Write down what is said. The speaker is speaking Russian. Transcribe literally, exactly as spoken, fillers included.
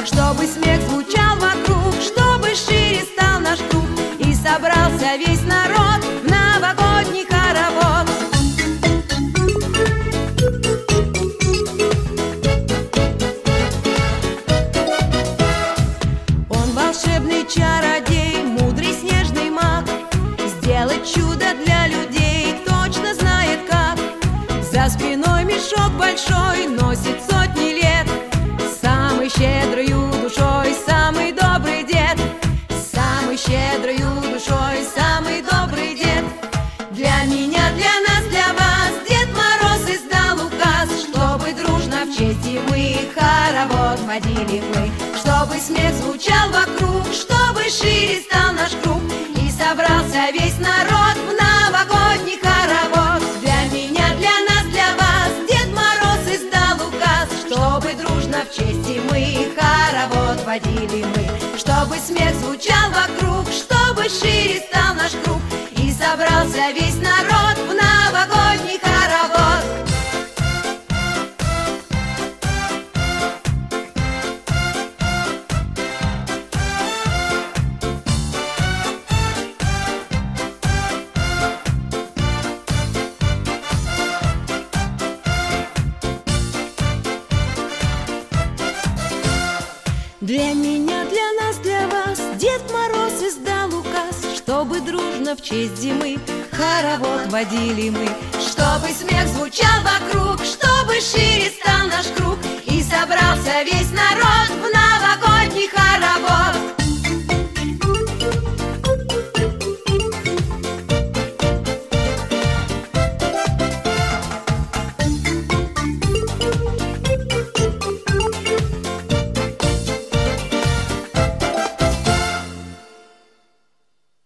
чтобы смех звучал вокруг, чтобы шире стал наш круг, и собрался весь народ в новогодний хоровод. Он волшебный чародей, мудрый снежный маг, сделать чудо для людей точно знает как. За спиной мешок большой носит сотни лет, самый щедрою душой, самый добрый дед, самый щедрою душой, самый добрый дед. Для меня, для нас, для вас Дед Мороз издал указ, чтобы дружно в честь зимы хоровод водили мы, чтобы смех звучал вокруг, чтобы шире стал наш круг, и собрался весь народ в новогодний хоровод. Для меня, для нас, для вас Дед Мороз издал указ, чтобы дружно в честь зимы хоровод водили мы, чтобы смех звучал вокруг, чтобы шире стал наш круг, и собрался весь народ в новогодний хоровод. Для меня, для нас, для вас Дед Мороз издал указ, чтобы дружно в честь зимы хоровод водили мы, чтобы